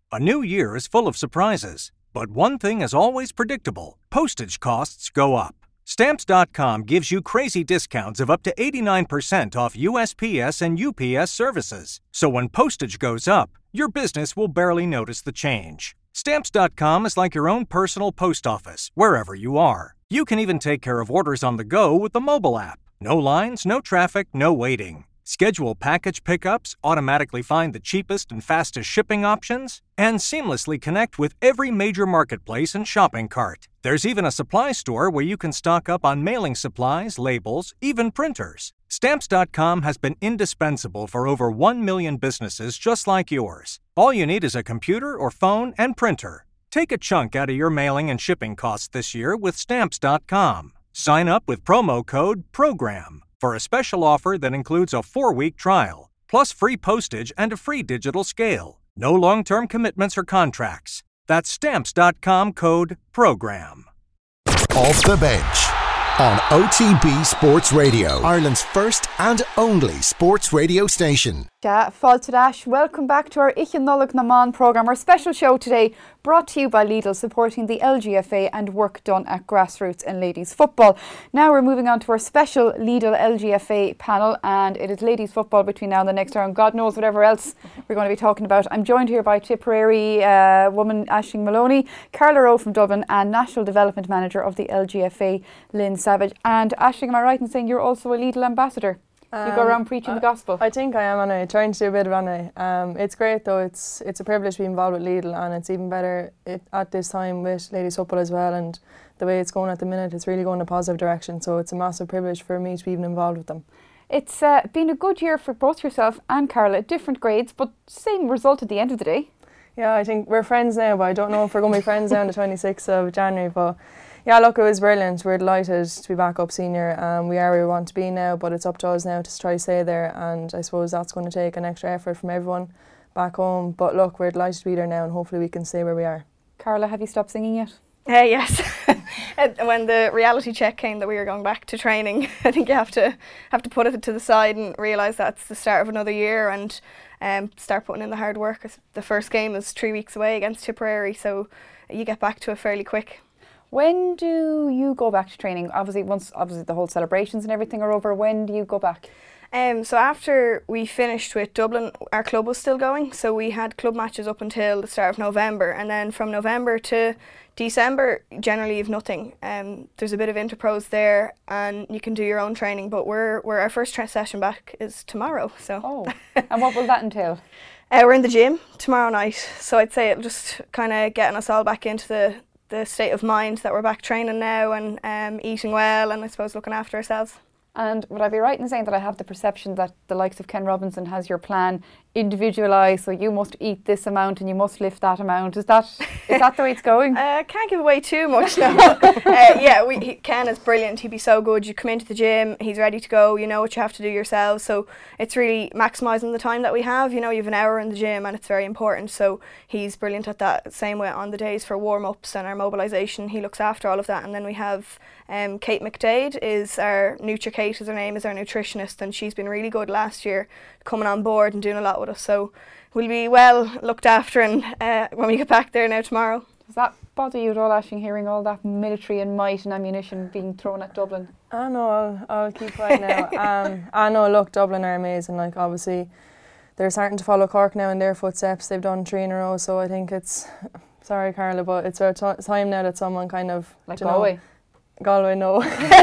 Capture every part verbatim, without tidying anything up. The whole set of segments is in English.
A new year is full of surprises, but one thing is always predictable. Postage costs go up. Stamps dot com gives you crazy discounts of up to eighty-nine percent off U S P S and U P S services. So when postage goes up, your business will barely notice the change. Stamps dot com is like your own personal post office, wherever you are. You can even take care of orders on the go with the mobile app. No lines, no traffic, no waiting. Schedule package pickups, automatically find the cheapest and fastest shipping options, and seamlessly connect with every major marketplace and shopping cart. There's even a supply store where you can stock up on mailing supplies, labels, even printers. Stamps dot com has been indispensable for over one million businesses just like yours. All you need is a computer or phone and printer. Take a chunk out of your mailing and shipping costs this year with Stamps dot com. Sign up with promo code PROGRAM for a special offer that includes a four-week trial, plus free postage and a free digital scale. No long-term commitments or contracts. That's Stamps dot com code PROGRAM. Off the Bench on O T B Sports Radio, Ireland's first and only sports radio station. Ja, Fáilte Dash, welcome back to our Ich Nullag Naman programme, our special show today brought to you by Lidl, supporting the L G F A and work done at grassroots and ladies football. Now we're moving on to our special Lidl L G F A panel, and it is ladies football between now and the next round. God knows whatever else we're going to be talking about. I'm joined here by Tipperary uh, woman Aisling Maloney, Carla Rowe from Dublin, and National Development Manager of the L G F A, Lynn Savage. And Aisling, am I right in saying you're also a Lidl ambassador? You go around preaching um, the gospel. I think I am, and I'm trying to do a bit of it. Um, it's great though. It's it's a privilege to be involved with Lidl, and it's even better it, at this time with ladies football as well. And the way it's going at the minute, it's really going in a positive direction. So it's a massive privilege for me to be even involved with them. It's uh, been a good year for both yourself and Carla. Different grades, but same result at the end of the day. Yeah, I think we're friends now, but I don't know if we're going to be friends now on the twenty-sixth of January. But yeah, look, it was brilliant. We're delighted to be back up senior. Um, we are where we want to be now, but it's up to us now to try to stay there. And I suppose that's going to take an extra effort from everyone back home. But look, we're delighted to be there now, and hopefully we can stay where we are. Carla, have you stopped singing yet? Uh, yes. When the reality check came that we were going back to training, I think you have to have to put it to the side and realise that's the start of another year, and um, start putting in the hard work. The first game is three weeks away against Tipperary, so you get back to it fairly quick. When do you go back to training? Obviously, once obviously the whole celebrations and everything are over, when do you go back? Um, so after we finished with Dublin, our club was still going. So we had club matches up until the start of November, and then from November to December, generally you've nothing. Um, there's a bit of interpros there, and you can do your own training. But we're we're our first tra- session back is tomorrow. So. Oh, and what will that entail? Uh, we're in the gym tomorrow night. So I'd say it'll just kind of getting us all back into the. the state of mind that we're back training now, and um, eating well, and I suppose looking after ourselves. And would I be right in saying that I have the perception that the likes of Ken Robinson has your plan individualised, so you must eat this amount and you must lift that amount? Is that is that the way it's going? I uh, can't give away too much now. uh, yeah, we, he, Ken is brilliant. He'd be so good. You come into the gym, he's ready to go. You know what you have to do yourselves. So it's really maximising the time that we have. You know, you have an hour in the gym, and it's very important. So he's brilliant at that. Same way on the days for warm-ups and our mobilisation. He looks after all of that. And then we have um, Kate McDade is our NutriKate. Kate is her name, is our nutritionist, and she's been really good last year coming on board and doing a lot with us, so we'll be well looked after and uh, when we get back there now tomorrow. Does that bother you at all, Aisling, hearing all that military and might and ammunition being thrown at Dublin? I know, I'll, I'll keep quiet now. um, I know, look, Dublin are amazing. Like, obviously they're starting to follow Cork now in their footsteps. They've done three in a row, so I think it's, sorry Carla, but it's our t- time now that someone kind of, like Galway. Know, Galway, no.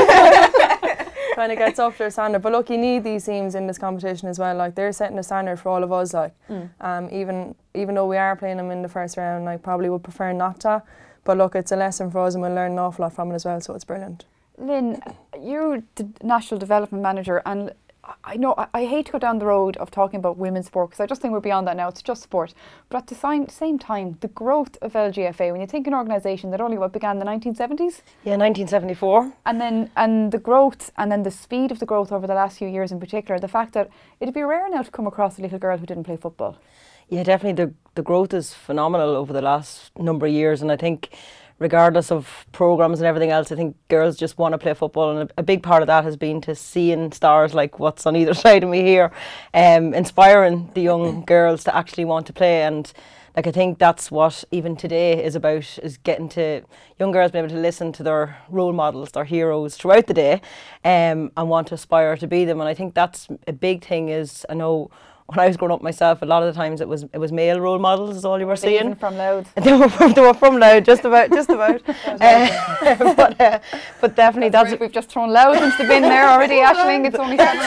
kind of gets up to their standard. But look, you need these teams in this competition as well. Like, they're setting the standard for all of us. Like, mm. um, even even though we are playing them in the first round, I probably would prefer not to. But look, it's a lesson for us, and we'll learn an awful lot from it as well. So it's brilliant. Lynn, you're the National Development Manager, and I know I, I hate to go down the road of talking about women's sport, because I just think we're beyond that now. It's just sport. But at the same, same time, the growth of L G F A, when you think an organisation that only what began in the nineteen seventies? Yeah, nineteen seventy-four. And then and the growth, and then the speed of the growth over the last few years in particular, the fact that it'd be rare now to come across a little girl who didn't play football. Yeah, definitely. The, the growth is phenomenal over the last number of years, and I think regardless of programmes and everything else, I think girls just want to play football, and a, a big part of that has been to seeing stars like what's on either side of me here, um, inspiring the young girls to actually want to play. And like I think that's what even today is about, is getting to young girls being able to listen to their role models, their heroes throughout the day, um, and want to aspire to be them. And I think that's a big thing. Is I know when I was growing up myself, a lot of the times it was it was male role models is all you were, were seeing. Even from Louth. they were from, they were from Louth, just about, just about. uh, but, uh, but definitely that's. that's we've just thrown Louth into the bin there already, Aisling. It's only seven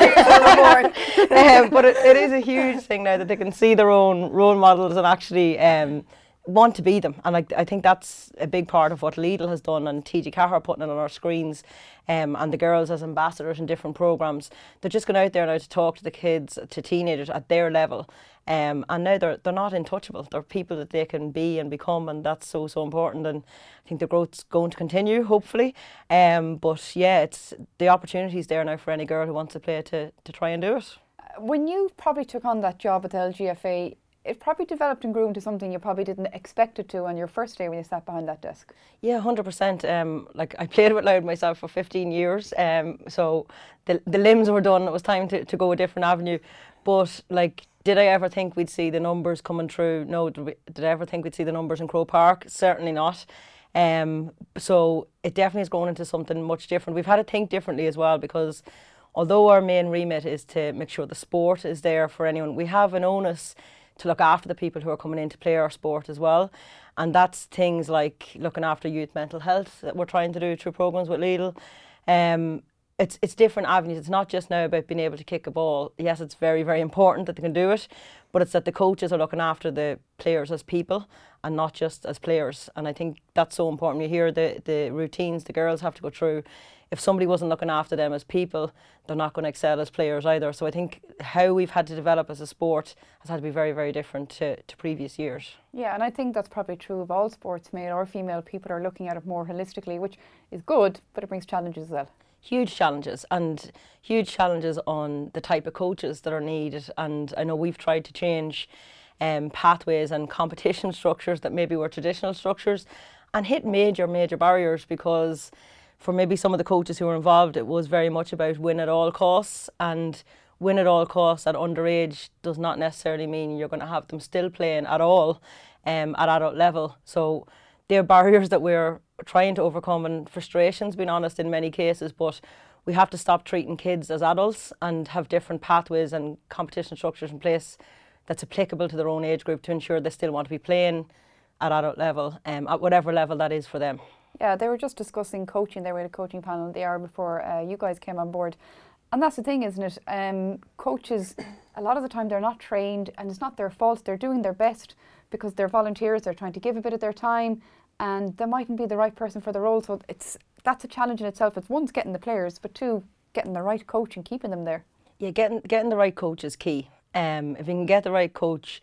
years um, But it, it is a huge thing now that they can see their own role models and actually um, want to be them. And I, I think that's a big part of what Lidl has done, and T G Cahir putting it on our screens, um, and the girls as ambassadors in different programmes. They're just going out there now to talk to the kids, to teenagers at their level. Um, and now they're they're not untouchable. They're people that they can be and become, and that's so so important. And I think the growth's going to continue, hopefully. Um, but yeah, it's the opportunity's there now for any girl who wants to play to to try and do it. When you probably took on that job at the L G F A, it probably developed and grew into something you probably didn't expect it to on your first day when you sat behind that desk. Yeah, one hundred percent. Um, like I played with Louth myself for fifteen years, um, so the the limbs were done. It was time to, to go a different avenue. But like, did I ever think we'd see the numbers coming through? No. Did, we, did I ever think we'd see the numbers in Croke Park? Certainly not. Um, so it definitely has grown into something much different. We've had to think differently as well, because although our main remit is to make sure the sport is there for anyone, we have an onus to look after the people who are coming in to play our sport as well. And that's things like looking after youth mental health that we're trying to do through programmes with Lidl. Um, it's it's different avenues. It's not just now about being able to kick a ball. Yes, it's very, very important that they can do it, but it's that the coaches are looking after the players as people and not just as players. And I think that's so important. You hear the, the routines the girls have to go through. If somebody wasn't looking after them as people, they're not going to excel as players either. So I think how we've had to develop as a sport has had to be very, very different to, to previous years. Yeah, and I think that's probably true of all sports, male or female. People are looking at it more holistically, which is good, but it brings challenges as well. Huge challenges, and huge challenges on the type of coaches that are needed. And I know we've tried to change um, pathways and competition structures that maybe were traditional structures, and hit major, major barriers, because for maybe some of the coaches who were involved, it was very much about win at all costs, and win at all costs at underage does not necessarily mean you're going to have them still playing at all um, at adult level. So they're barriers that we're trying to overcome, and frustrations, being honest, in many cases, but we have to stop treating kids as adults and have different pathways and competition structures in place that's applicable to their own age group to ensure they still want to be playing at adult level, um, at whatever level that is for them. Yeah, they were just discussing coaching. They were at a coaching panel the hour before uh, you guys came on board. And that's the thing, isn't it? Um, coaches, a lot of the time they're not trained, and it's not their fault. They're doing their best because they're volunteers. They're trying to give a bit of their time, and they mightn't be the right person for the role. So it's that's a challenge in itself. It's one's getting the players, but two, getting the right coach and keeping them there. Yeah, getting getting the right coach is key. Um, if you can get the right coach,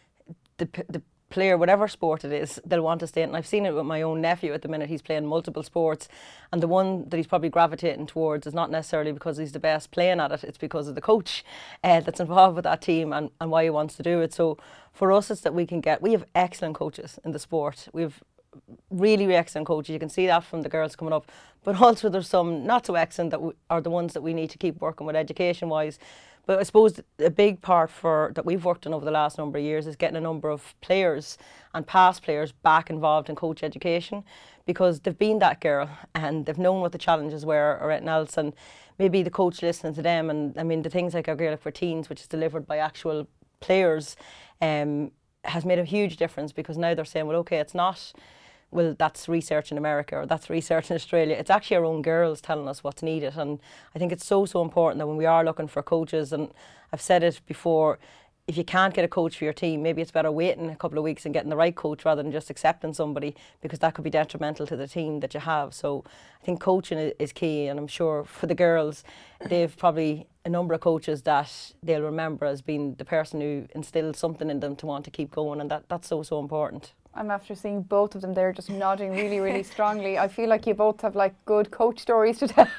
the the player, whatever sport it is, they'll want to stay in. And I've seen it with my own nephew at the minute. He's playing multiple sports, and the one that he's probably gravitating towards is not necessarily because he's the best playing at it, it's because of the coach uh, that's involved with that team and, and why he wants to do it. So for us, it's that we can get, we have excellent coaches in the sport. We have really, really excellent coaches. You can see that from the girls coming up, but also there's some not so excellent that we, are the ones that we need to keep working with education wise. But I suppose a big part for that we've worked on over the last number of years is getting a number of players and past players back involved in coach education, because they've been that girl and they've known what the challenges were or anything else, and maybe the coach listening to them. And I mean, the things like our Gaelic for Teens, which is delivered by actual players, um, has made a huge difference, because now they're saying, well, okay, it's not, well, that's research in America or that's research in Australia. It's actually our own girls telling us what's needed. And I think it's so, so important that when we are looking for coaches, and I've said it before, if you can't get a coach for your team, maybe it's better waiting a couple of weeks and getting the right coach rather than just accepting somebody, because that could be detrimental to the team that you have. So I think coaching is key, and I'm sure for the girls, they've probably a number of coaches that they'll remember as being the person who instilled something in them to want to keep going, and that, that's so, so important. I'm after seeing both of them there just nodding really, really strongly. I feel like you both have like good coach stories to tell.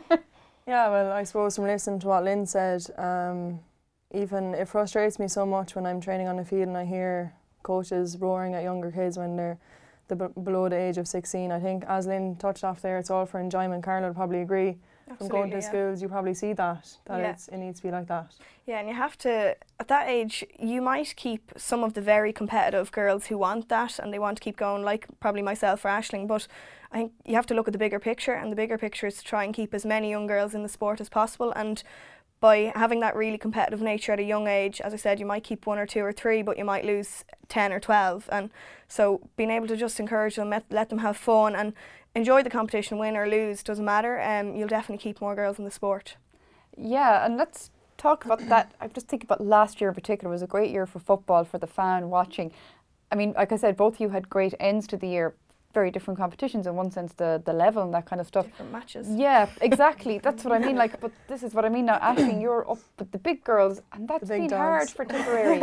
Yeah, well, I suppose from listening to what Lynn said, um, even it frustrates me so much when I'm training on the field and I hear coaches roaring at younger kids when they're the b below the age of sixteen. I think, as Lynn touched off there, it's all for enjoyment. Carla would probably agree. from going to yeah. schools, you probably see that, that Yeah. it's, it needs to be like that. Yeah, and you have to, at that age, you might keep some of the very competitive girls who want that and they want to keep going, like probably myself or Aisling, but I think you have to look at the bigger picture, and the bigger picture is to try and keep as many young girls in the sport as possible. And by having that really competitive nature at a young age, as I said, you might keep one or two or three, but you might lose ten or twelve. And so being able to just encourage them, let, let them have fun and enjoy the competition, win or lose, doesn't matter. Um, you'll definitely keep more girls in the sport. Yeah, and let's talk about that. I just think about last year in particular. It was a great year for football, for the fan watching. I mean, like I said, both of you had great ends to the year. Very different competitions in one sense, the the level and that kind of stuff. Different matches. Yeah, exactly. That's what I mean. Like, but this is what I mean now. Aisling, you're up with the big girls, and that's big been dogs. hard for Tipperary.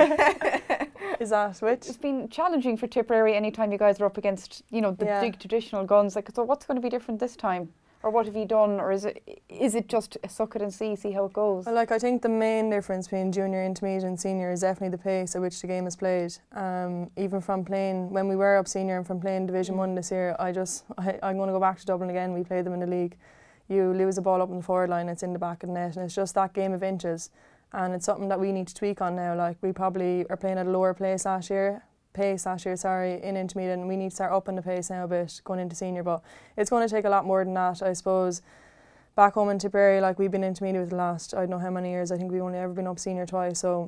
Is that which? It's been challenging for Tipperary anytime you guys are up against, you know, the Yeah. big traditional guns. Like, so what's going to be different this time? Or what have you done? Or is it is it just suck it and see, see how it goes? Well, like I think the main difference between junior, intermediate and senior is definitely the pace at which the game is played. Um, even from playing, when we were up senior and from playing Division one this year, I just, I, I'm going to go back to Dublin again. We played them in the league. You lose a ball up in the forward line, it's in the back of the net, and it's just that game of inches. And it's something that we need to tweak on now. Like, we probably are playing at a lower pace last year, pace last year, sorry, in intermediate, and we need to start upping the pace now a bit going into senior. But it's going to take a lot more than that, I suppose. Back home in Tipperary, like, we've been intermediate with the last, I don't know how many years. I think we've only ever been up senior twice. So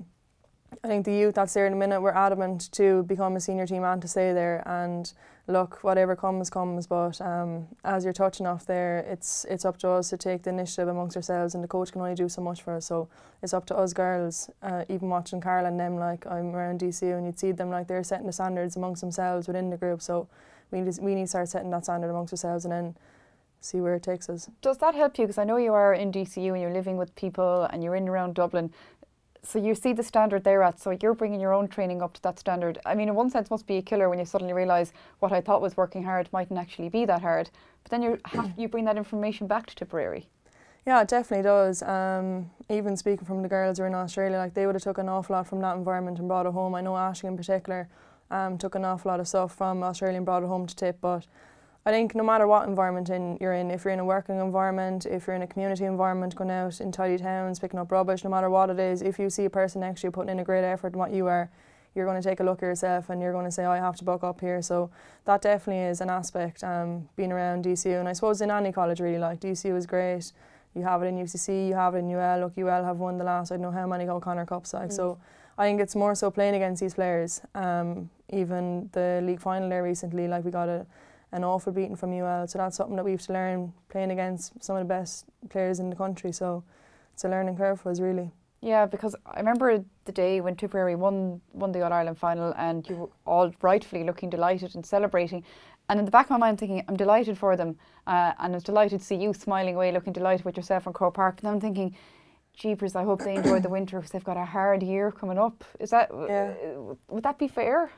I think the youth that's there in a minute, we're adamant to become a senior team and to stay there. And look, whatever comes, comes. But um, as you're touching off there, it's it's up to us to take the initiative amongst ourselves, and the coach can only do so much for us. So it's up to us girls. Uh, even watching Carl and them, like, I'm around D C U and you'd see them, like, they're setting the standards amongst themselves within the group. So we need to, we need to start setting that standard amongst ourselves and then see where it takes us. Does that help you? Because I know you are in D C U and you're living with people and you're in and around Dublin. So you see the standard they're at, so you're bringing your own training up to that standard. I mean, in one sense, it must be a killer when you suddenly realise what I thought was working hard mightn't actually be that hard. But then you have you bring that information back to Tipperary. Yeah, it definitely does. Um, even speaking from the girls who are in Australia, like, they would have took an awful lot from that environment and brought it home. I know Aisling in particular um, took an awful lot of stuff from Australia and brought it home to Tip. But I think no matter what environment in, you're in, if you're in a working environment, if you're in a community environment, going out in tidy towns, picking up rubbish, no matter what it is, if you see a person next to you putting in a great effort in what you are, you're going to take a look at yourself and you're going to say, I have to buck up here. So that definitely is an aspect, um, being around D C U. And I suppose in any college really, like, D C U is great. You have it in U C C, you have it in U L. Look, U L have won the last, I don't know how many O'Connor Cups. Like, mm. So I think it's more so playing against these players. Um, even the league final there recently, like, we got a an awful beating from U L, so that's something that we have to learn, playing against some of the best players in the country. So it's a learning curve for us, really. Yeah, because I remember the day when Tipperary won won the All-Ireland final and you were all rightfully looking delighted and celebrating. And in the back of my mind thinking, I'm delighted for them, uh, and I was delighted to see you smiling away, looking delighted with yourself in Croke Park. And I'm thinking, jeepers, I hope they enjoy the winter because they've got a hard year coming up. Is that, yeah. uh, would that be fair?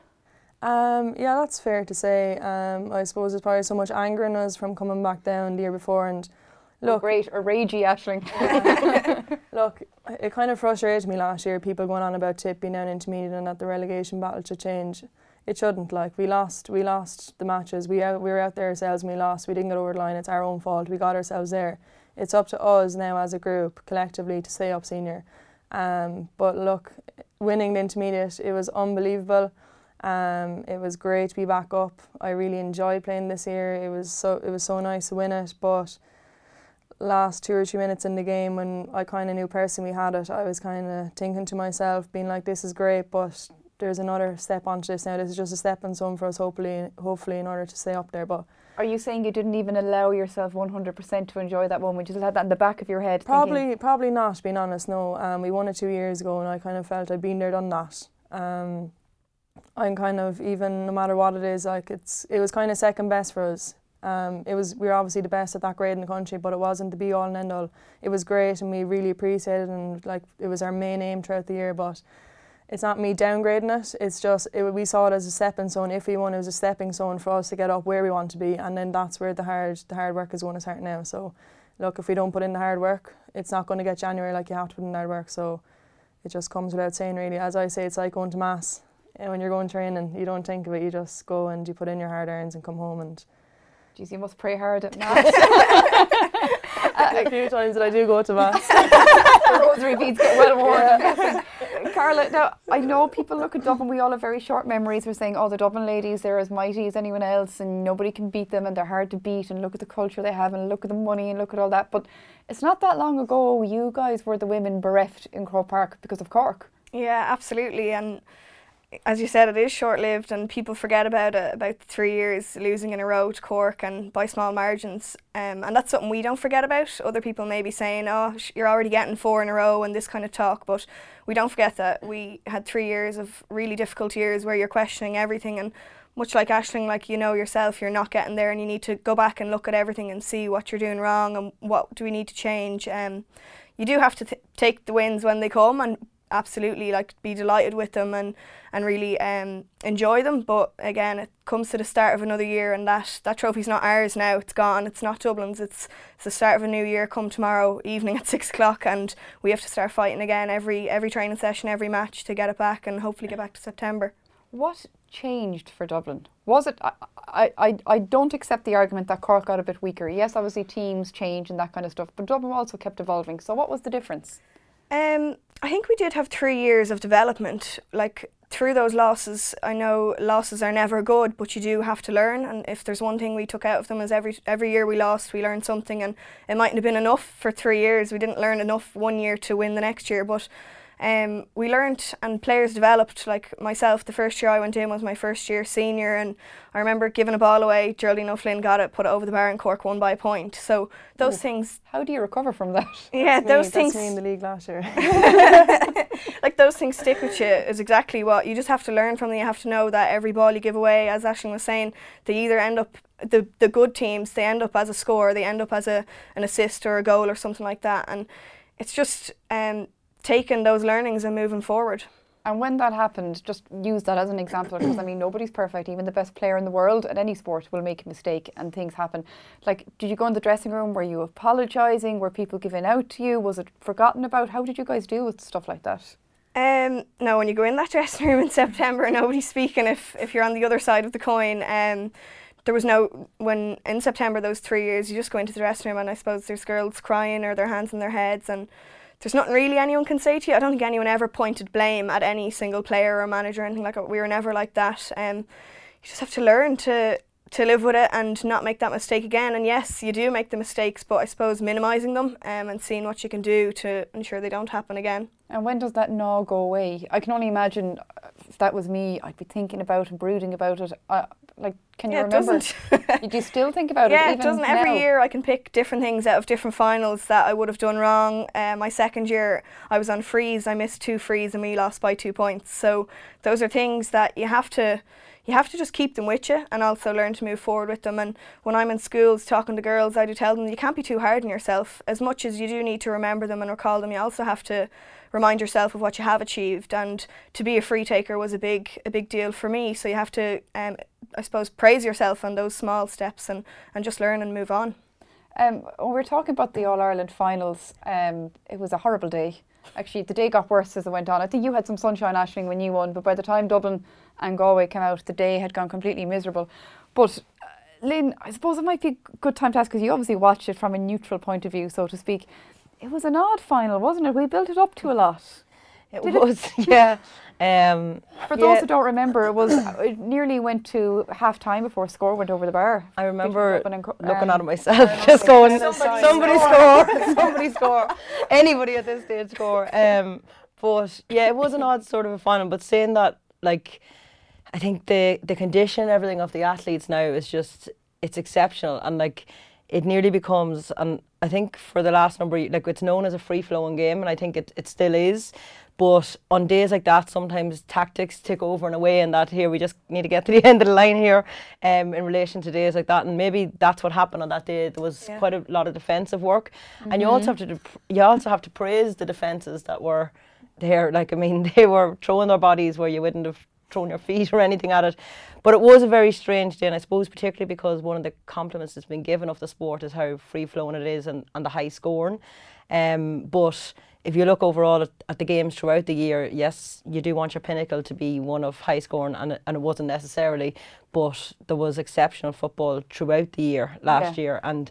Um, yeah, that's fair to say. Um, I suppose there's probably so much anger in us from coming back down the year before, and look, oh, great, or ragey, Aisling. Yeah. Look, it kind of frustrated me last year, people going on about Tip being down intermediate and that the relegation battle should change. It shouldn't. Like, we lost, we lost the matches. We out, we were out there ourselves and we lost. We didn't get over the line. It's our own fault. We got ourselves there. It's up to us now as a group, collectively, to stay up senior. Um, but look, winning the intermediate, it was unbelievable. Um, it was great to be back up. I really enjoyed playing this year. It was so it was so nice to win it. But last two or three minutes in the game, when I kind of knew personally we had it, I was kind of thinking to myself, being like, "This is great, but there's another step onto this now. This is just a stepping stone for us, hopefully, hopefully, in order to stay up there." But are you saying you didn't even allow yourself one hundred percent to enjoy that moment? You just had that in the back of your head? Probably, thinking, probably not. Being honest, no. Um, we won it two years ago, and I kind of felt I'd been there, done that. Um. I'm kind of, even no matter what it is, like, it's it was kind of second best for us. Um, it was we were obviously the best at that grade in the country, but it wasn't the be all and end all. It was great, and we really appreciated it, and like, it was our main aim throughout the year. But it's not me downgrading it. It's just it, we saw it as a stepping stone. If we won, it was a stepping stone for us to get up where we want to be, and then that's where the hard the hard work is going to start now. So look, if we don't put in the hard work, it's not going to get January. Like, you have to put in the hard work. So it just comes without saying, really. As I say, it's like going to mass. And when you're going training, you don't think of it, you just go and you put in your hard earns and come home. And geez, you must pray hard at mass. a few times that I do go to mass. The rosary beads get well worn. Yeah. Carla, now I know people look at Dublin, we all have very short memories. We're saying, oh, the Dublin ladies, they're as mighty as anyone else and nobody can beat them and they're hard to beat, and look at the culture they have and look at the money and look at all that. But it's not that long ago you guys were the women bereft in Croke Park because of Cork. Yeah, absolutely. And as you said, it is short-lived and people forget about it, about three years losing in a row to Cork and by small margins. Um, and that's something we don't forget about. Other people may be saying, oh, sh you're already getting four in a row and this kind of talk, but we don't forget that we had three years of really difficult years where you're questioning everything, and much like Aisling, like you know yourself, you're not getting there and you need to go back and look at everything and see what you're doing wrong and what do we need to change. Um, you do have to th take the wins when they come and absolutely like be delighted with them and and really um enjoy them, but again it comes to the start of another year and that that trophy's not ours now, it's gone, it's not Dublin's, it's, it's the start of a new year come tomorrow evening at six o'clock, and we have to start fighting again every every training session, every match to get it back and hopefully get back to September. What changed for Dublin? Was it, I, I, I don't accept the argument that Cork got a bit weaker. Yes, obviously teams change and that kind of stuff, but Dublin also kept evolving, so what was the difference? Um, I think we did have three years of development. Like through those losses, I know losses are never good, but you do have to learn. And if there's one thing we took out of them is every every year we lost, we learned something. And it mightn't have been enough for three years. We didn't learn enough one year to win the next year, but um, we learnt and players developed. Like myself, the first year I went in was my first year senior, and I remember giving a ball away, Geraldine O'Flynn got it, put it over the bar, and Cork won by a point. So those Ooh. things. How do you recover from that? Yeah, that's those me, things. That's me in the league last year. Like those things stick with you is exactly what you just have to learn from them. You have to know that every ball you give away, as Aisling was saying, they either end up, the the good teams, they end up as a score, they end up as a an assist or a goal or something like that, and it's just um. taking those learnings and moving forward. And when that happened, just use that as an example, because I mean nobody's perfect. Even the best player in the world at any sport will make a mistake and things happen. Like, did you go in the dressing room? Were you apologising? Were people giving out to you? Was it forgotten about? How did you guys deal with stuff like that? Um, no, when you go in that dressing room in September, nobody's speaking if, if you're on the other side of the coin. Um, there was no, when in September those three years, you just go into the dressing room and I suppose there's girls crying or their hands in their heads, and there's nothing really anyone can say to you. I don't think anyone ever pointed blame at any single player or manager or anything like that. We were never like that. Um, you just have to learn to to live with it and not make that mistake again. And yes, you do make the mistakes, but I suppose minimising them um, and seeing what you can do to ensure they don't happen again. And when does that gnaw go away? I can only imagine if that was me, I'd be thinking about and brooding about it. Uh, like, can you yeah, remember? It doesn't. Do you still think about yeah, it? Yeah, it doesn't. Every year I can pick different things out of different finals that I would have done wrong. Uh, my second year I was on freeze. I missed two frees and we lost by two points. So those are things that you have to you have to just keep them with you and also learn to move forward with them. And when I'm in schools talking to girls, I do tell them you can't be too hard on yourself. As much as you do need to remember them and recall them, you also have to remind yourself of what you have achieved. And to be a free taker was a big a big deal for me. So you have to, um, I suppose, praise yourself on those small steps and, and just learn and move on. Um, when we're talking about the All-Ireland finals, um, it was a horrible day. Actually, the day got worse as it went on. I think you had some sunshine, Aisling, when you won, but by the time Dublin and Galway came out, the day had gone completely miserable. But uh, Lynn, I suppose it might be a good time to ask, because you obviously watched it from a neutral point of view, so to speak. It was an odd final, wasn't it? We built it up to a lot. It Did was, it? yeah. Um, For those yeah. who don't remember, it was it nearly went to half time before score went over the bar. I remember and, looking um, at it myself, just going, somebody, somebody score, somebody score, anybody at this stage score. Um, but yeah, it was an odd sort of a final. But saying that, like, I think the the condition, everything of the athletes now is just, it's exceptional, and like it nearly becomes, and I think for the last number of years, like, it's known as a free flowing game, and I think it it still is. But on days like that, sometimes tactics take over in a way, and that here we just need to get to the end of the line here um, in relation to days like that. And maybe that's what happened on that day. There was yeah. quite a lot of defensive work. Mm-hmm. And you also have to you also have to praise the defences that were there. Like, I mean, they were throwing their bodies where you wouldn't have thrown your feet or anything at it. But it was a very strange day, and I suppose particularly because one of the compliments that's been given of the sport is how free-flowing it is and, and the high scoring. Um, but if you look overall at, at the games throughout the year, yes, you do want your pinnacle to be one of high scoring, and, and it wasn't necessarily, but there was exceptional football throughout the year last yeah. year, and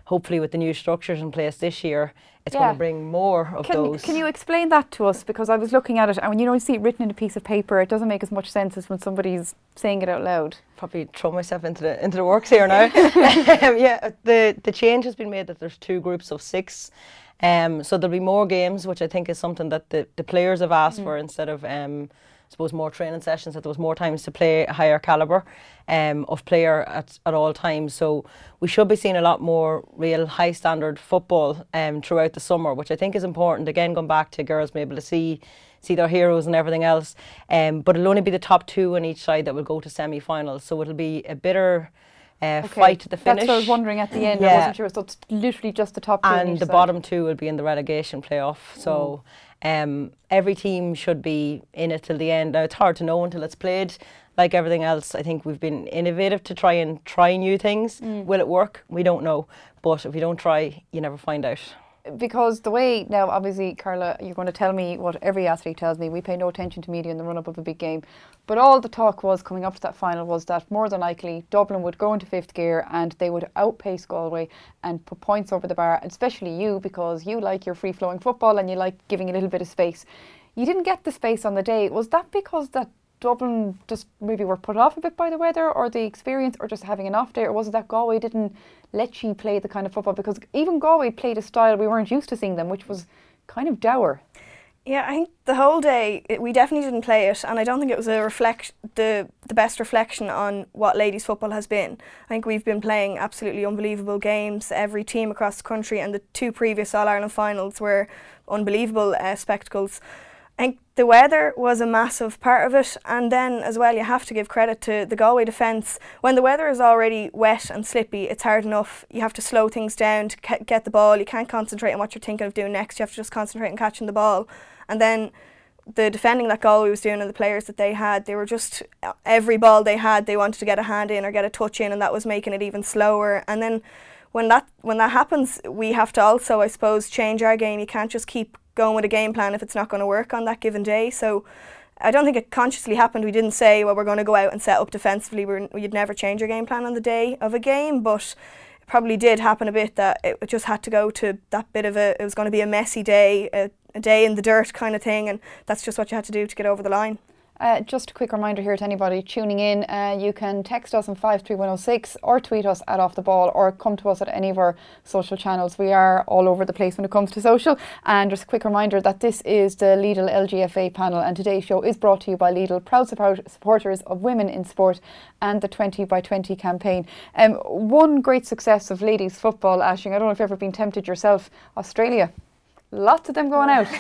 hopefully with the new structures in place this year, it's Yeah. going to bring more of Can, those. can you explain that to us? Because I was looking at it, and when you don't see it written in a piece of paper, it doesn't make as much sense as when somebody's saying it out loud. Probably throw myself into the into the works here now. um, yeah, the the change has been made that there's two groups of six, um, so there'll be more games, which I think is something that the, the players have asked mm. for, instead of um, I suppose more training sessions, that there was more times to play a higher calibre um, of player at, at all times. So we should be seeing a lot more real high standard football um, throughout the summer, which I think is important. Again, going back to girls being able to see see their heroes and everything else. Um, but it'll only be the top two on each side that will go to semi-finals. So it'll be a bitter uh, Okay. fight to the finish. That's what I was wondering at the end. I Yeah. wasn't sure. So it's literally just the top two on And each the side. bottom two will be in the relegation playoff. So um, every team should be in it till the end. Now, it's hard to know until it's played. Like everything else, I think we've been innovative to try and try new things. Mm. Will it work? We don't know. But if you don't try, you never find out. Because the way, now obviously, Carla, you're going to tell me what every athlete tells me. We pay no attention to media in the run-up of a big game. But all the talk was coming up to that final was that more than likely Dublin would go into fifth gear and they would outpace Galway and put points over the bar, especially you, because you like your free-flowing football and you like giving a little bit of space. You didn't get the space on the day. Was that because that Dublin just maybe were put off a bit by the weather or the experience, or just having an off day, or was it that Galway didn't let you play the kind of football? Because even Galway played a style we weren't used to seeing them, which was kind of dour. Yeah, I think the whole day it, we definitely didn't play it, and I don't think it was a reflect the the best reflection on what ladies football has been. I think we've been playing absolutely unbelievable games. Every team across the country, and the two previous All Ireland finals were unbelievable uh, spectacles. I think the weather was a massive part of it, and then as well you have to give credit to the Galway defence. When the weather is already wet and slippy, it's hard enough. You have to slow things down to ke- get the ball. You can't concentrate on what you're thinking of doing next. You have to just concentrate on catching the ball. And then the defending that Galway was doing and the players that they had, they were just, every ball they had, they wanted to get a hand in or get a touch in, and that was making it even slower. And then when that when that happens, we have to also, I suppose, change our game. You can't just keep going with a game plan if it's not going to work on that given day. So I don't think it consciously happened. We didn't say, well, we're going to go out and set up defensively. We're, we'd never change your game plan on the day of a game, but it probably did happen a bit that it just had to go to that bit of a, it was going to be a messy day, a, a day in the dirt kind of thing, and that's just what you had to do to get over the line. Uh, just a quick reminder here to anybody tuning in, uh, you can text us on five three one oh six or tweet us at Off The Ball, or come to us at any of our social channels. We are all over the place when it comes to social. And just a quick reminder that this is the Lidl L G F A panel, and today's show is brought to you by Lidl, proud support supporters of women in sport and the twenty by twenty campaign. Um, one great success of ladies football, Aisling, I don't know if you've ever been tempted yourself, Australia. Lots of them going out.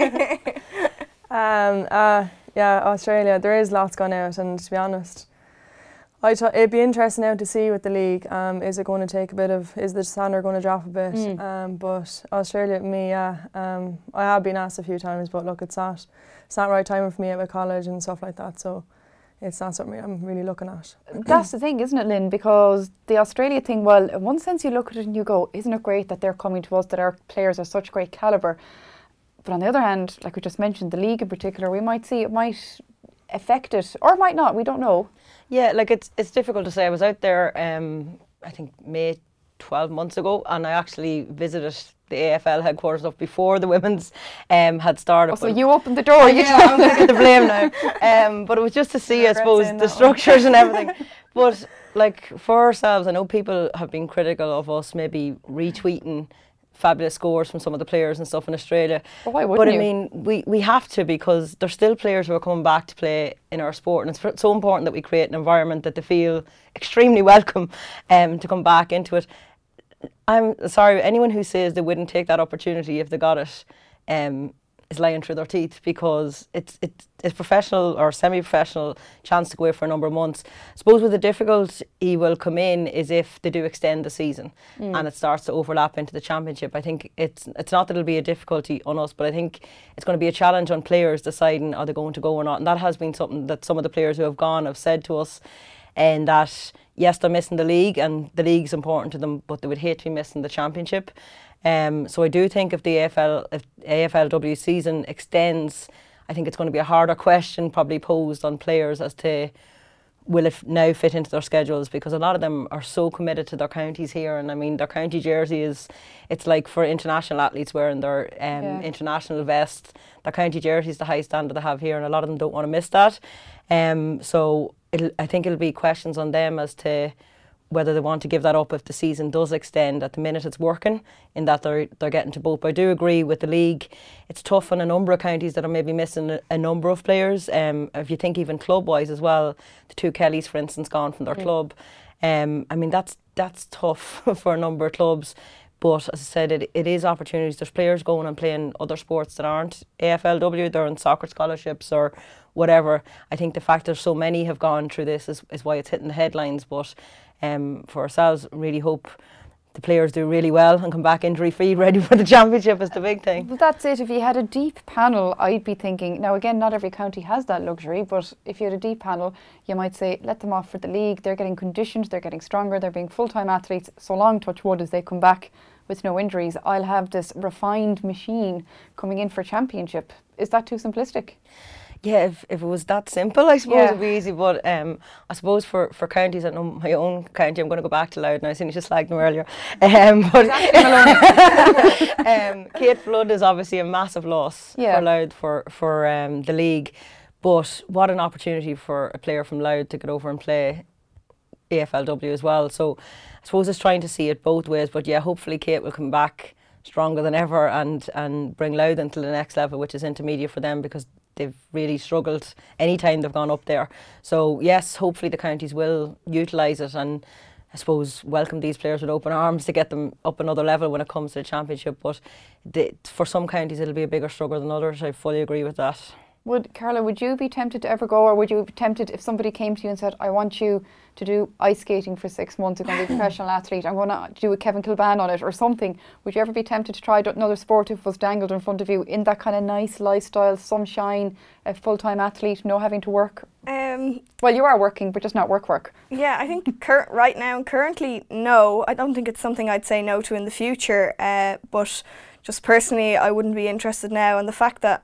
um, uh, Yeah, Australia, there is lots gone out, and to be honest, I th- it'd be interesting now to see with the league, um, is it going to take a bit of, is the standard going to drop a bit? Mm. Um, but Australia, me, yeah, um, I have been asked a few times, but look, it's not, it's not right timing for me at my college and stuff like that, so it's not something I'm really looking at. That's the thing, isn't it, Lynn? Because the Australia thing, well, in one sense you look at it and you go, isn't it great that they're coming to us, that our players are such great calibre? But on the other hand, like we just mentioned, the league in particular, we might see it might affect it, or it might not, we don't know. Yeah, like it's it's difficult to say. I was out there, um, I think May twelve months ago, and I actually visited the A F L headquarters up before the women's um, had started. Oh, so you opened the door, you yeah, I'm taking the blame now. Um, but it was just to see, I suppose, the structures and everything. But like for ourselves, I know people have been critical of us maybe retweeting fabulous scores from some of the players and stuff in Australia. Well, why wouldn't but you? I mean, we, we have to, because there's still players who are coming back to play in our sport, and it's so important that we create an environment that they feel extremely welcome um, to come back into it. I'm sorry, anyone who says they wouldn't take that opportunity if they got it um, is lying through their teeth, because it's it's it's professional or semi-professional chance to go out for a number of months. I suppose where the difficulty will come in is if they do extend the season mm. and it starts to overlap into the championship. I think it's it's not that it'll be a difficulty on us, but I think it's going to be a challenge on players deciding are they going to go or not. And that has been something that some of the players who have gone have said to us, and that yes, they're missing the league and the league's important to them, but they would hate to be missing the championship. Um, so I do think if the A F L, if A F L W season extends, I think it's going to be a harder question probably posed on players as to will it now fit into their schedules, because a lot of them are so committed to their counties here, and I mean their county jersey is, it's like for international athletes wearing their um, yeah. international vest, their county jersey is the high standard they have here, and a lot of them don't want to miss that. Um, so it'll, I think it'll be questions on them as to whether they want to give that up if the season does extend. At the minute it's working in that they're they're getting to both. But I do agree with the league, it's tough on a number of counties that are maybe missing a, a number of players. Um, if you think even club wise as well, the two Kellys for instance gone from their mm. club. Um, I mean that's that's tough for a number of clubs. But as I said, it, it is opportunities. There's players going and playing other sports that aren't A F L W, they're on soccer scholarships or whatever. I think the fact that so many have gone through this is, is why it's hitting the headlines. But Um, for ourselves, really hope the players do really well and come back injury free, ready for the championship is the big thing. Well, that's it. If you had a deep panel, I'd be thinking, now again, not every county has that luxury, but if you had a deep panel, you might say, let them off for the league. They're getting conditioned, they're getting stronger, they're being full-time athletes. So long, touch wood, as they come back with no injuries, I'll have this refined machine coming in for championship. Is that too simplistic? Yeah, if, if it was that simple, I suppose yeah. it'd be easy. But um, I suppose for, for counties, I know my own county, I'm going to go back to Louth now. I seen you just slagged them earlier. Um, but um, Kate Flood is obviously a massive loss yeah. for Louth for for um, the league. But what an opportunity for a player from Louth to get over and play A F L W as well. So I suppose it's trying to see it both ways. But yeah, hopefully Kate will come back stronger than ever and and bring Louth into the next level, which is intermediate for them, because they've really struggled any time they've gone up there. So yes, hopefully the counties will utilise it and I suppose welcome these players with open arms to get them up another level when it comes to the championship. But the, for some counties it'll be a bigger struggle than others. I fully agree with that. Would Carla, would you be tempted to ever go, or would you be tempted if somebody came to you and said, I want you to do ice skating for six months, you're going to be a professional athlete, I'm going to do a Kevin Kilbane on it or something? Would you ever be tempted to try another sport if it was dangled in front of you in that kind of nice lifestyle, sunshine, a full-time athlete, no having to work? Um, well, you are working, but just not work work. Yeah, I think cur- right now, currently, no. I don't think it's something I'd say no to in the future, uh, but just personally, I wouldn't be interested now. And the fact that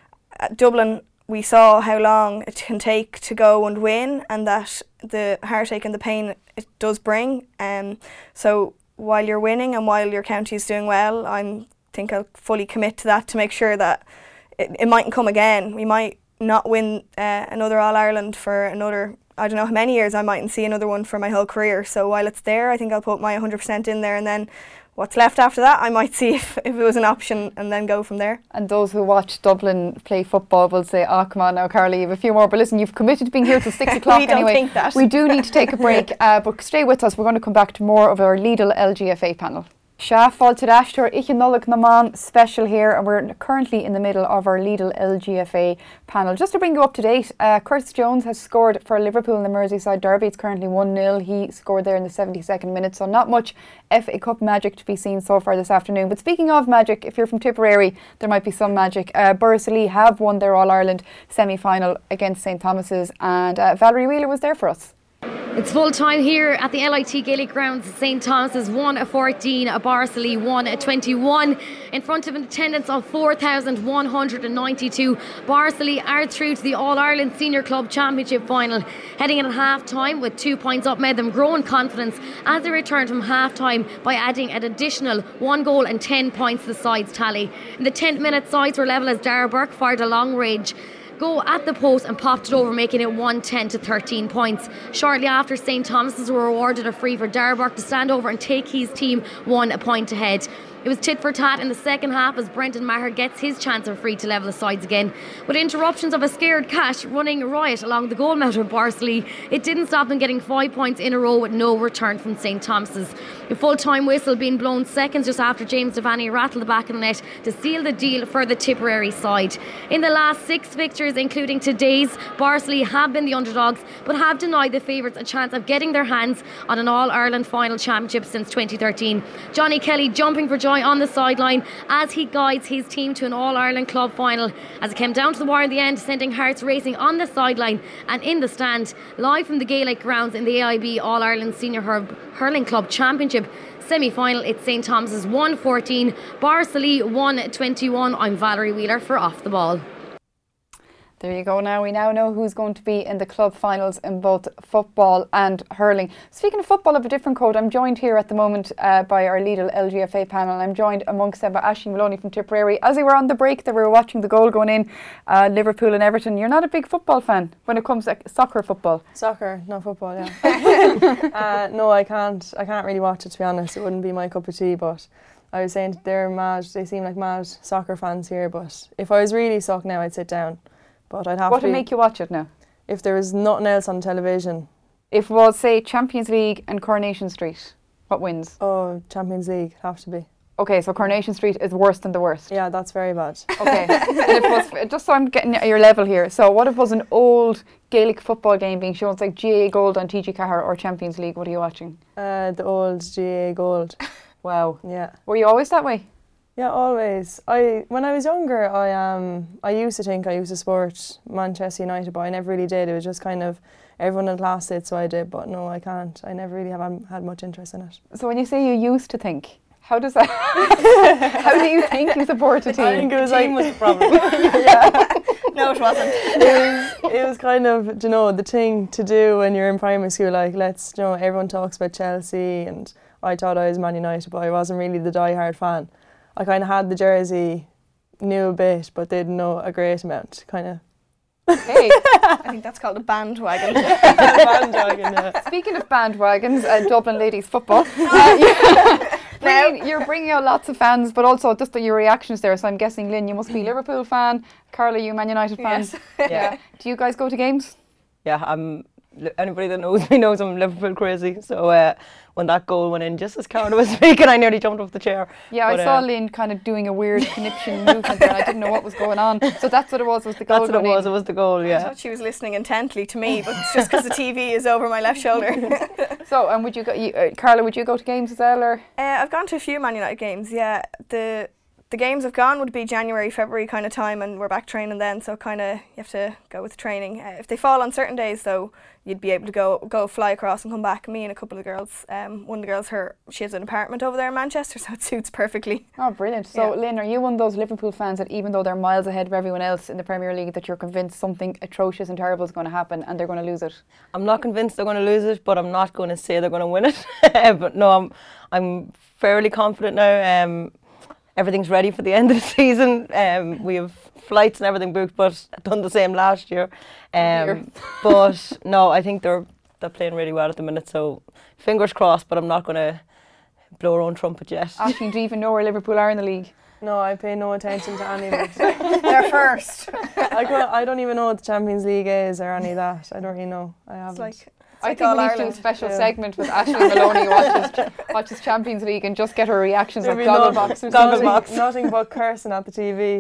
at Dublin, we saw how long it can take to go and win, and that the heartache and the pain it does bring. Um, so while you're winning and while your county is doing well, I think I'll fully commit to that to make sure that it, it mightn't come again. We might not win uh, another All-Ireland for another, I don't know how many years. I mightn't see another one for my whole career. So while it's there, I think I'll put my one hundred percent in there, and then what's left after that, I might see if, if it was an option and then go from there. And those who watch Dublin play football will say, oh, come on now, Carly, you have a few more. But listen, you've committed to being here till six o'clock we don't anyway. think that. We do need to take a break, uh, but stay with us. We're going to come back to more of our Lidl L G F A panel. Shah Fáilte Ashtar Ichinulloch Naman special here, and we're currently in the middle of our Lidl L G F A panel. Just to bring you up to date, uh, Curtis Jones has scored for Liverpool in the Merseyside derby. It's currently one nil. He scored there in the seventy-second minute, so not much F A Cup magic to be seen so far this afternoon. But speaking of magic, if you're from Tipperary, there might be some magic. Uh, Borrisoleigh have won their All-Ireland semi-final against St Thomas's, and uh, Valerie Wheeler was there for us. It's full time here at the L I T Gaelic Grounds. St Thomas's one a fourteen, a Borrisoleigh one a twenty-one, in front of an attendance of four thousand one hundred ninety-two. Borrisoleigh are through to the All-Ireland Senior Club Championship final, heading in at half time with two points up made them grow in confidence as they returned from half time by adding an additional one goal and ten points to the sides tally. In the tenth minute, sides were level as Dara Burke fired a long range go at the post and popped it over, making it one ten to thirteen points. Shortly after, St Thomas's were awarded a free for Dara Burke to stand over and take his team one a point ahead. It was tit for tat in the second half as Brendan Maher gets his chance of free to level the sides again. With interruptions of a scared Cash running riot along the goal mouth of Borrisoleigh, it didn't stop them getting five points in a row with no return from St Thomas's. A full-time whistle being blown seconds just after James Devaney rattled the back of the net to seal the deal for the Tipperary side. In the last six fixtures, including today's, Borrisoleigh have been the underdogs but have denied the favourites a chance of getting their hands on an All-Ireland final championship since twenty thirteen. Johnny Kelly jumping for joy on the sideline as he guides his team to an All-Ireland club final, as it came down to the wire in the end, sending hearts racing on the sideline and in the stand. Live from the Gaelic Grounds in the A I B All-Ireland Senior Hur- Hurling Club Championship semi-final, it's St Thomas's one fourteen, Borrisoleigh one twenty-one. I'm Valerie Wheeler for Off the Ball. There you go now. We now know who's going to be in the club finals in both football and hurling. Speaking of football of a different code, I'm joined here at the moment uh, by our Lidl L G F A panel. I'm joined amongst them by Aisling Maloney from Tipperary. As they were on the break, they were watching the goal going in, uh, Liverpool and Everton. You're not a big football fan when it comes to soccer football. Soccer, not football, yeah. uh, no, I can't. I can't really watch it, to be honest. It wouldn't be my cup of tea, but I was saying they're mad. They seem like mad soccer fans here, but if I was really stuck now, I'd sit down. But I'd have what to. What would make you watch it now? If there was nothing else on television. If it was, say, Champions League and Coronation Street, what wins? Oh, Champions League, have to be. Okay, so Coronation Street is worse than the worst. Yeah, that's very bad. Okay, and if it was, just so I'm getting at your level here, so what if it was an old Gaelic football game being shown? It's like G A A Gold on T G Cahir or Champions League. What are you watching? Uh, the old G A A Gold. Wow. Yeah. Were you always that way? Yeah, always. I when I was younger, I um I used to think I used to support Manchester United, but I never really did. It was just kind of everyone in class did, so I did. But no, I can't. I never really have um, had much interest in it. So when you say you used to think, how does that? How do you think you support a team? I think it was the like team was the problem. yeah. No, it wasn't. It was, it was kind of, you know, the thing to do when you're in primary school. Like, let's, you know, everyone talks about Chelsea, and I thought I was Man United, but I wasn't really the die-hard fan. I kind of had the jersey, knew a bit, but didn't know a great amount, kind of. Hey, I think that's called a bandwagon. bandwagon, yeah. Speaking of bandwagons, uh, Dublin ladies football. Uh, yeah. Bringing, you're bringing out lots of fans, but also just your reactions there. So I'm guessing, Lynn, you must be a Liverpool fan. Carla, you Man United fans. Yes. Yeah. Do you guys go to games? Yeah, I'm. Anybody that knows me knows I'm Liverpool crazy. So uh, when that goal went in, just as Carla was speaking, I nearly jumped off the chair. Yeah, but, I saw uh, Lynn kind of doing a weird conniption movement there. I didn't know what was going on. So that's what it was. Was the goal That's what it going was. in. It was the goal. I Yeah. thought she was listening intently to me, but it's just because the T V is over my left shoulder. So, and would you go, you, uh, Carla? Would you go to games as well, or? Uh, I've gone to a few Man United games, yeah. The the games I've gone would be January, February kind of time, and we're back training then, so kind of you have to go with training. Uh, if they fall on certain days, though, you'd be able to go go fly across and come back. Me and a couple of girls, um, one of the girls, her she has an apartment over there in Manchester, so it suits perfectly. Oh, brilliant. So, Yeah. Lynn, are you one of those Liverpool fans that even though they're miles ahead of everyone else in the Premier League, that you're convinced something atrocious and terrible is going to happen and they're going to lose it? I'm not convinced they're going to lose it, but I'm not going to say they're going to win it. But no, I'm I'm fairly confident now. Um, everything's ready for the end of the season. Um, we have flights and everything booked, but done the same last year. Um, but no, I think they're they're playing really well at the minute. So fingers crossed. But I'm not going to blow our own trumpet yet. Aisling, do you even know where Liverpool are in the league? No, I pay no attention to any of it. They're first. I, can't, I don't even know what the Champions League is or any of that. I don't really know. I haven't. It's like, it's I like think All we need to do a Ireland. special Yeah. segment with Aisling Maloney watches, watches Champions League and just get her reactions There'd like be no- Gogglebox. there's Gogglebox. nothing, nothing but cursing at the T V.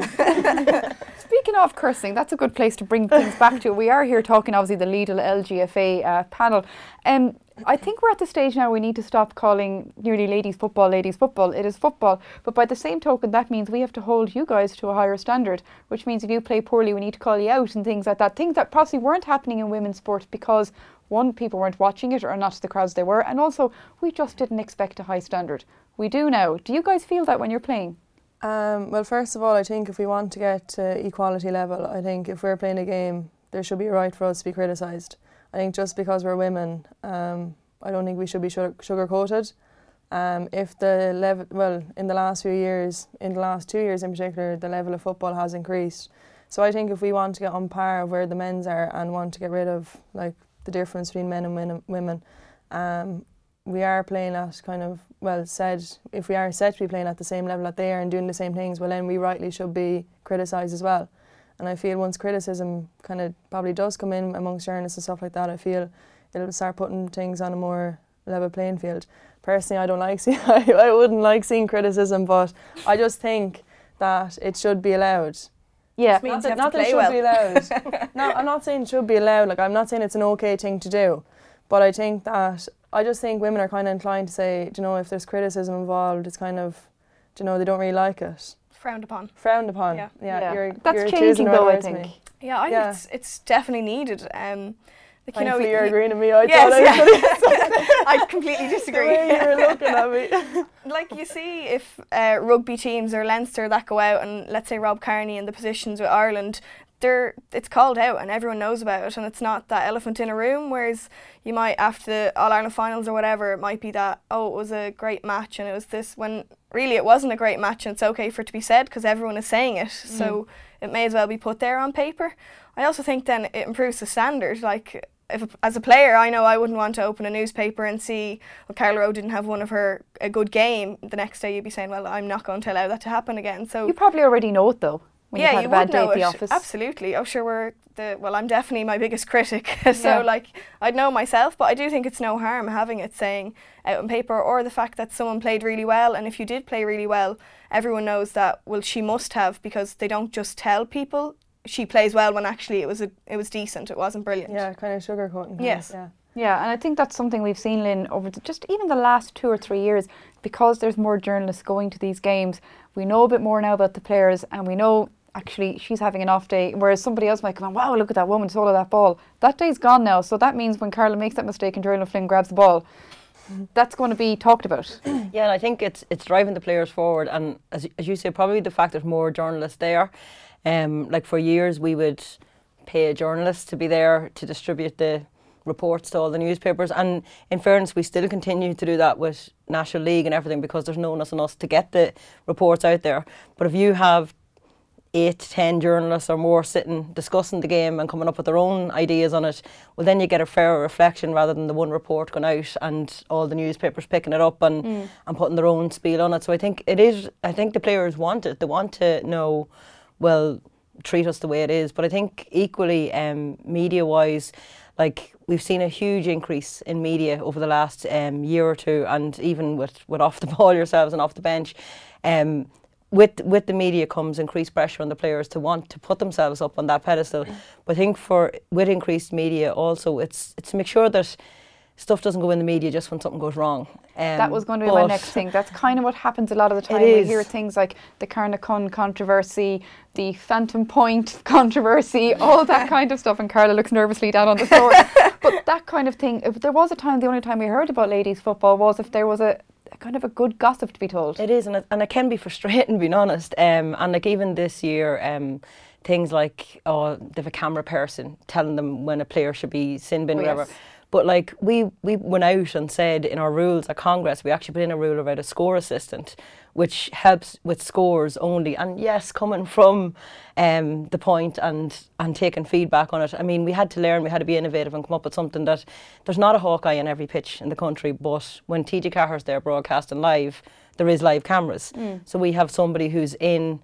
Speaking of cursing, that's a good place to bring things back to. We are here talking, obviously, the Lidl L G F A uh, panel. Um, I think we're at the stage now we need to stop calling nearly ladies football ladies football. It is football. But by the same token, that means we have to hold you guys to a higher standard, which means if you play poorly, we need to call you out and things like that. Things that possibly weren't happening in women's sport because, one, people weren't watching it or not to the crowds they were, and also we just didn't expect a high standard. We do now. Do you guys feel that when you're playing? Um, well, first of all, I think if we want to get to equality level, I think if we're playing a game, there should be a right for us to be criticised. I think just because we're women, um, I don't think we should be sugar- sugar-coated. Um, if the level, well, in the last few years, in the last two years in particular, the level of football has increased. So I think if we want to get on par of where the men's are and want to get rid of like the difference between men and win- women, um, we are playing at kind of, well said, if we are set to be playing at the same level that they are and doing the same things, well then we rightly should be criticised as well. And I feel once criticism kind of probably does come in amongst journalists and stuff like that, I feel it'll start putting things on a more level playing field. Personally, I don't like seeing, I, I wouldn't like seeing criticism, but I just think that it should be allowed. Yeah. means Not you that, have not to that it play should well. be allowed. No, I'm not saying it should be allowed. Like I'm not saying it's an okay thing to do, but I think that I just think women are kind of inclined to say, do you know, if there's criticism involved, it's kind of, do you know, they don't really like it. Frowned upon. Frowned upon. Yeah. yeah, Yeah. You're, That's you're changing choosing the right though, I words, think. me. Yeah, I Yeah. think it's, it's definitely needed. Um, like, you know, Thankfully, you're y- agreeing with me. I Yes, thought I was yeah. I completely the disagree. way you were looking at me. Like you see, if uh, rugby teams or Leinster that go out and let's say Rob Kearney in the positions with Ireland, they're it's called out and everyone knows about it, and it's not that elephant in a room. Whereas you might, after the All Ireland finals or whatever, it might be that, oh, it was a great match and it was this, when really it wasn't a great match, and it's okay for it to be said because everyone is saying it. Mm. So it may as well be put there on paper. I also think then it improves the standard. Like, if as a player, I know I wouldn't want to open a newspaper and see, well, Carla Rowe didn't have one of her a good game. The next day you'd be saying, well, I'm not going to allow that to happen again. So you probably already know it though. When yeah, you've had you a bad would day know at the it. office. Absolutely. Oh, sure, we're the well. I'm definitely my biggest critic, so Yeah. like I'd know myself, but I do think it's no harm having it saying out on paper, or the fact that someone played really well, and if you did play really well, everyone knows that, well, she must have, because they don't just tell people she plays well when actually it was a it was decent. It wasn't brilliant. Yeah, kind of sugarcoating. Yes. Yeah. Yeah, and I think that's something we've seen, Lynn, over the, just even the last two or three years, because there's more journalists going to these games. We know a bit more now about the players, and we know actually she's having an off day, whereas somebody else might come on, wow, look at that woman, swallow that ball. That day's gone now, so that means when Carla makes that mistake and Jordan Flynn grabs the ball, that's going to be talked about. Yeah, and I think it's it's driving the players forward, and as, as you say, probably the fact there's more journalists there. Um, like for years we would pay a journalist to be there to distribute the reports to all the newspapers, and in fairness we still continue to do that with National League and everything, because there's no one else than us to get the reports out there. But if you have eight to ten journalists or more sitting discussing the game and coming up with their own ideas on it, well then you get a fairer reflection rather than the one report going out and all the newspapers picking it up and, mm. and putting their own spiel on it. So I think it is, I think the players want it. They want to know, well, treat us the way it is. But I think equally um, media wise, like we've seen a huge increase in media over the last um, year or two, and even with, with off the ball yourselves and off the bench, um, with with the media comes increased pressure on the players to want to put themselves up on that pedestal. But I think for with increased media also, it's it's to make sure that stuff doesn't go in the media just when something goes wrong. Um, that was going to be my next thing. That's kind of what happens a lot of the time. We hear things like the Carnacon controversy, the Phantom Point controversy, all that kind of stuff, and Carla looks nervously down on the floor. But that kind of thing, if there was a time, the only time we heard about ladies football was if there was a, a kind of a good gossip to be told. It is, and it, and it can be frustrating, being honest. Um, and like even this year, um, things like, oh, they have a camera person telling them when a player should be sin bin, oh, whatever. Yes. But like we, we went out and said in our rules at Congress, we actually put in a rule about a score assistant, which helps with scores only. And yes, coming from um, the point and, and taking feedback on it. I mean, we had to learn, we had to be innovative and come up with something that there's not a Hawkeye in every pitch in the country, but when T J Cahir's there broadcasting live, there is live cameras. Mm. So we have somebody who's in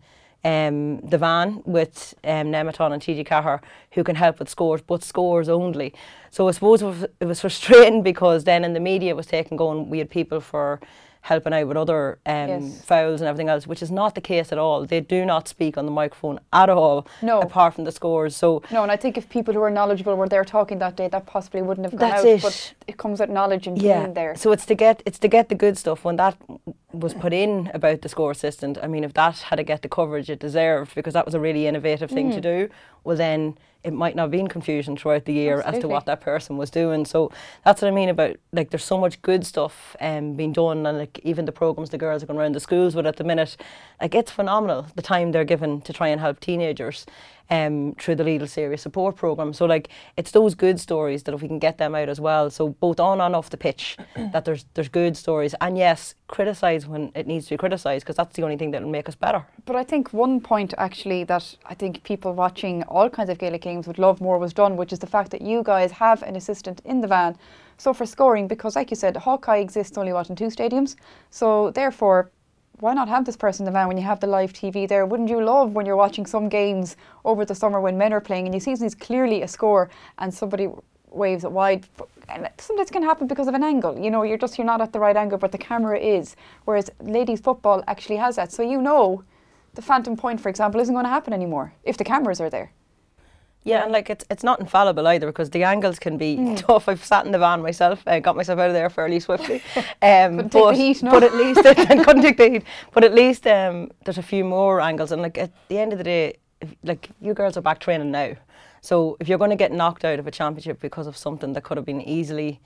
Um, the van with um, Nematon and T J Cahir who can help with scores, but scores only. So I suppose it was, it was frustrating, because then in the media it was taken going, we had people for helping out with other um, yes. fouls and everything else, which is not the case at all. They do not speak on the microphone at all, no. apart from the scores. So no, and I think if people who are knowledgeable were there talking that day, that possibly wouldn't have gone that's out. It. But it comes with knowledge and yeah. being there. So it's to get it's to get the good stuff. When that was put in about the score assistant, I mean, if that had to get the coverage it deserved, because that was a really innovative thing mm. to do, well then it might not have been confusion throughout the year Absolutely. As to what that person was doing. So that's what I mean about, like, there's so much good stuff um, being done, and like even the programmes the girls are going around the schools with at the minute, like it's phenomenal the time they're given to try and help teenagers um, through the Lidl Serious Support Programme. So like it's those good stories that if we can get them out as well, so both on and off the pitch, that there's there's good stories, and yes, criticise when it needs to be criticised, because that's the only thing that will make us better. But I think one point actually that I think people watching all kinds of Gaelic games would love more was done, which is the fact that you guys have an assistant in the van. So for scoring, because like you said, Hawkeye exists only what in two stadiums, so therefore why not have this person in the van when you have the live T V there? Wouldn't you love when you're watching some games over the summer when men are playing and you see there's clearly a score and somebody waves it wide? And sometimes it can happen because of an angle. You know, you're just you're not at the right angle, but the camera is. Whereas ladies football actually has that. So you know, the Phantom Point, for example, isn't going to happen anymore if the cameras are there. Yeah, and like it's it's not infallible either, because the angles can be mm. tough. I've sat in the van myself, I uh, got myself out of there fairly swiftly. Um, couldn't but, take the heat, no? But at least I couldn't take the heat. But at least um, there's a few more angles, and like at the end of the day, if, like you girls are back training now, so if you're going to get knocked out of a championship because of something that could have been easily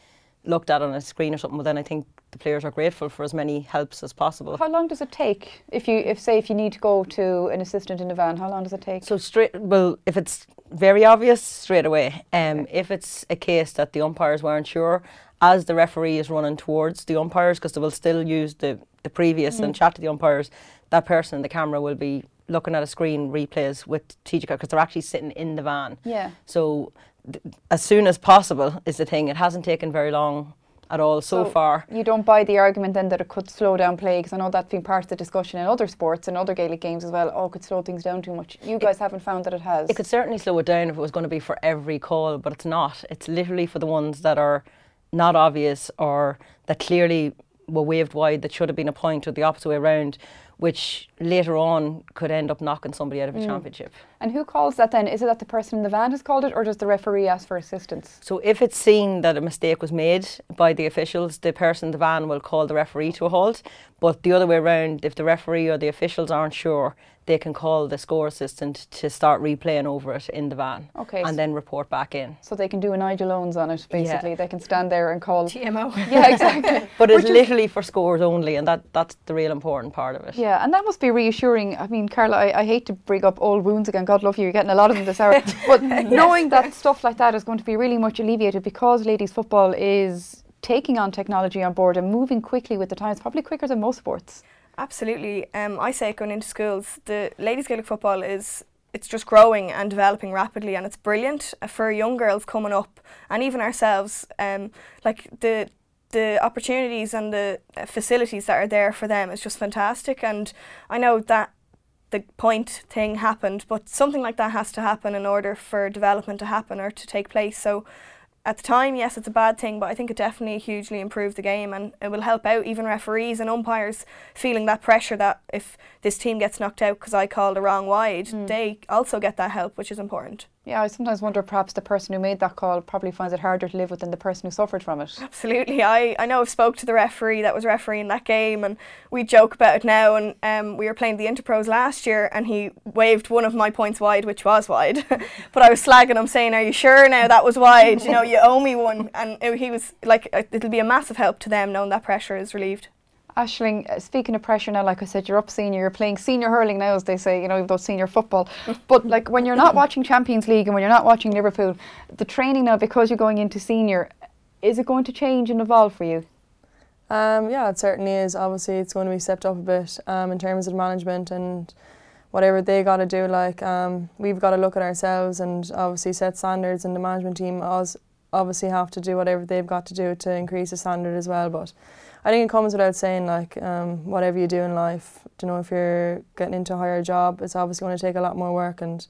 looked at on a screen or something, well, then I think the players are grateful for as many helps as possible. How long does it take if you, if say, if you need to go to an assistant in the van? How long does it take? So straight, well, if it's very obvious, straight away. Um, okay. If it's a case that the umpires weren't sure, as the referee is running towards the umpires, because they will still use the the previous mm. and chat to the umpires, that person in the camera will be looking at a screen replays with T G, because they're actually sitting in the van. Yeah. So th- as soon as possible is the thing. It hasn't taken very long at all so, so far. You don't buy the argument then that it could slow down play, because I know that's been part of the discussion in other sports and other Gaelic games as well. Oh, it could slow things down too much. You guys it, haven't found that it has. It could certainly slow it down if it was going to be for every call, but it's not. It's literally for the ones that are not obvious or that clearly were waved wide that should have been a point, or the opposite way around, which later on could end up knocking somebody out of a mm. championship. And who calls that then? Is it that the person in the van has called it, or does the referee ask for assistance? So if it's seen that a mistake was made by the officials, the person in the van will call the referee to a halt. But the other way around, if the referee or the officials aren't sure, they can call the score assistant to start replaying over it in the van. Okay. And then report back in. So they can do a Nigel Owens on it, basically. Yeah. They can stand there and call T M O. Yeah, exactly. But it's literally for scores only, and that, that's the real important part of it. Yeah, and that must be reassuring. I mean, Carla, I, I hate to bring up old wounds again. God love you, you're getting a lot of them this hour. But yes. knowing that stuff like that is going to be really much alleviated because ladies football is taking on technology on board and moving quickly with the times, probably quicker than most sports. Absolutely. Um, I say it going into schools, the ladies Gaelic football is, it's just growing and developing rapidly, and it's brilliant for young girls coming up, and even ourselves. Um, like the the opportunities and the facilities that are there for them is just fantastic. And I know that the point thing happened, but something like that has to happen in order for development to happen or to take place. So at the time, yes, it's a bad thing, but I think it definitely hugely improved the game, and it will help out even referees and umpires feeling that pressure that if this team gets knocked out because I called a wrong wide, mm. they also get that help, which is important. Yeah, I sometimes wonder perhaps the person who made that call probably finds it harder to live with than the person who suffered from it. Absolutely. I, I know I've spoke to the referee that was refereeing that game, and we joke about it now, and um, we were playing the Interpros last year and he waved one of my points wide, which was wide. But I was slagging him saying, are you sure now that was wide? You know, you owe me one. And it, he was like, it'll be a massive help to them knowing that pressure is relieved. Aisling, uh, speaking of pressure now, like I said, you're up senior, you're playing senior hurling now, as they say, you know, even though senior football. But like when you're not watching Champions League and when you're not watching Liverpool, the training now, because you're going into senior, is it going to change and evolve for you? Um, yeah, it certainly is. Obviously, it's going to be stepped up a bit um, in terms of management and whatever they got to do. Like um, we've got to look at ourselves and obviously set standards, and the management team obviously have to do whatever they've got to do to increase the standard as well. But I think it comes without saying, like, um, whatever you do in life, you know, if you're getting into a higher job, it's obviously going to take a lot more work, and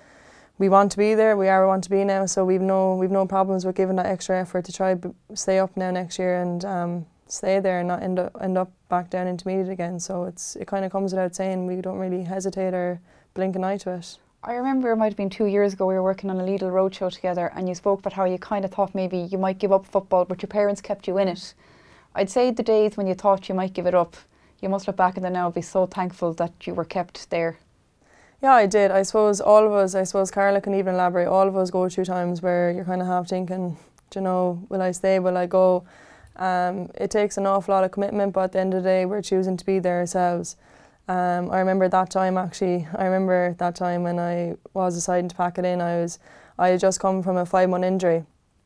we want to be there, we are want to be now, so we've no we've no problems with giving that extra effort to try b- stay up now next year and um, stay there and not end up, end up back down intermediate again. So it's it kind of comes without saying, we don't really hesitate or blink an eye to it. I remember it might have been two years ago we were working on a Lidl roadshow together, and you spoke about how you kind of thought maybe you might give up football, but your parents kept you in it. I'd say the days when you thought you might give it up, you must look back at them now and be so thankful that you were kept there. Yeah, I did. I suppose all of us, I suppose Carla can even elaborate, all of us go through times where you're kind of half thinking, do you know, will I stay, will I go? Um, it takes an awful lot of commitment, but at the end of the day, we're choosing to be there ourselves. Um, I remember that time actually, I remember that time when I was deciding to pack it in, I was, I had just come from a five month injury,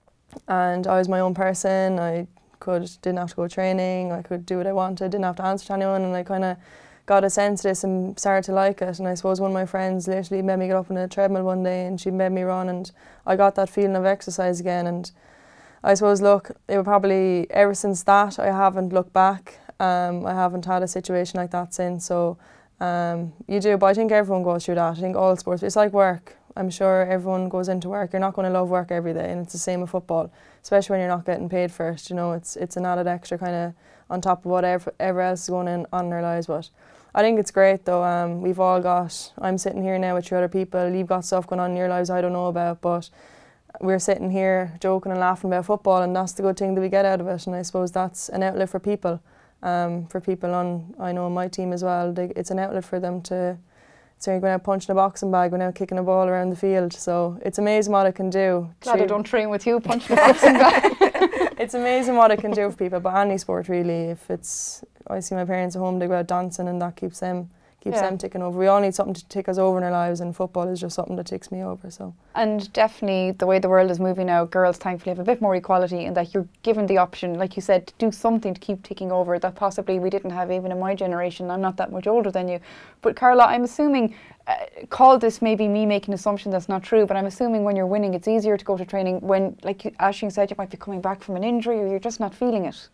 and I was my own person. I could didn't have to go training, I could do what I wanted, didn't have to answer to anyone, and I kind of got a sense of this and started to like it. And I suppose one of my friends literally made me get up on a treadmill one day and she made me run, and I got that feeling of exercise again. And I suppose, look, it would probably, ever since that, I haven't looked back. Um, I haven't had a situation like that since. So um, you do, but I think everyone goes through that. I think all sports, it's like work. I'm sure everyone goes into work. You're not going to love work every day, and it's the same with football, especially when you're not getting paid for it. You know, it's it's an added extra kind of on top of whatever ever else is going on in our lives. But I think it's great though. Um, we've all got, I'm sitting here now with three other people. You've got stuff going on in your lives I don't know about, but we're sitting here joking and laughing about football, and that's the good thing that we get out of it. And I suppose that's an outlet for people, um, for people on, I know, my team as well. They, it's an outlet for them to So you're going out punching a boxing bag, going out kicking a ball around the field. So it's amazing what it can do. Glad I don't train with you, punching a boxing bag. It's amazing what it can do for people, but any sport really. If it's, I see my parents at home, they go out dancing and that keeps them keeps Yeah. them ticking over. We all need something to tick us over in our lives, and football is just something that ticks me over. So And definitely the way the world is moving now, girls thankfully have a bit more equality in that you're given the option, like you said, to do something to keep ticking over that possibly we didn't have even in my generation. I'm not that much older than you. But Carla, I'm assuming, uh, call this maybe me making an assumption that's not true, but I'm assuming when you're winning it's easier to go to training when, like you- Aisling said, you might be coming back from an injury or you're just not feeling it.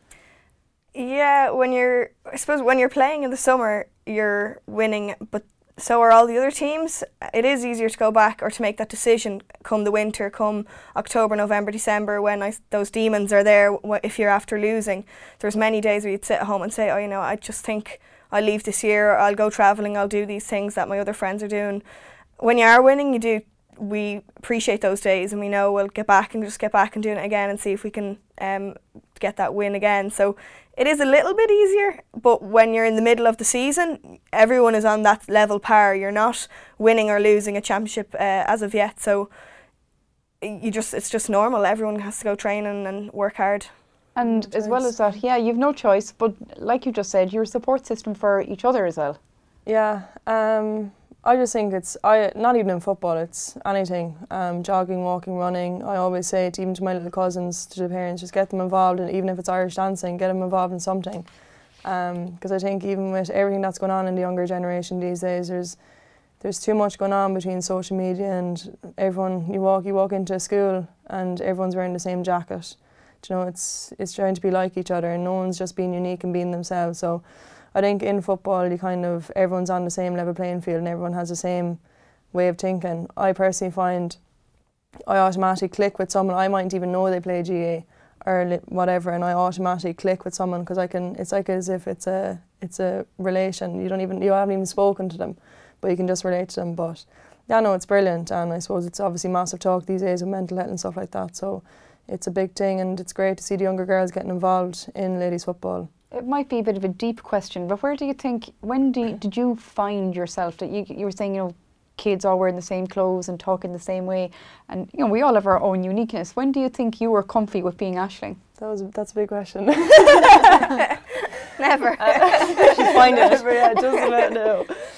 Yeah, when you're, I suppose when you're playing in the summer, you're winning, but so are all the other teams. It is easier to go back or to make that decision come the winter, come October, November, December, when I, those demons are there. wh- If you're after losing, there's many days where you'd sit at home and say, oh, you know, I just think I'll leave this year, or I'll go travelling, I'll do these things that my other friends are doing. When you are winning, you do. We appreciate those days, and we know we'll get back and just get back and do it again and see if we can um, get that win again. So it is a little bit easier, but when you're in the middle of the season, everyone is on that level par. You're not winning or losing a championship uh, as of yet, so you just it's just normal. Everyone has to go training and work hard. And as well as that, yeah, you've no choice, but like you just said, you're a support system for each other as well. yeah, um, I just think it's I not even in football. It's anything, um, jogging, walking, running. I always say it even to my little cousins, to the parents, just get them involved, and even if it's Irish dancing, get them involved in something. Because I think even with everything that's going on in the younger generation these days, there's there's too much going on between social media and everyone. You walk you walk into a school and everyone's wearing the same jacket. Do you know, it's it's trying to be like each other, and no one's just being unique and being themselves. So I think in football, you kind of everyone's on the same level playing field and everyone has the same way of thinking. I personally find I automatically click with someone. I mightn't even know they play G A or li- whatever, and I automatically click with someone because I can. It's like as if it's a it's a relation. You don't even you haven't even spoken to them, but you can just relate to them. But yeah, no, it's brilliant, and I suppose it's obviously massive talk these days with mental health and stuff like that. So it's a big thing, and it's great to see the younger girls getting involved in ladies football. It might be a bit of a deep question, but where do you think, when do you, did you find yourself that you, you were saying, you know, kids all wearing the same clothes and talking the same way, and you know, we all have our own uniqueness. When do you think you were comfy with being Aisling? That was a, that's a big question. Never. She's finding it. Yeah, just about now.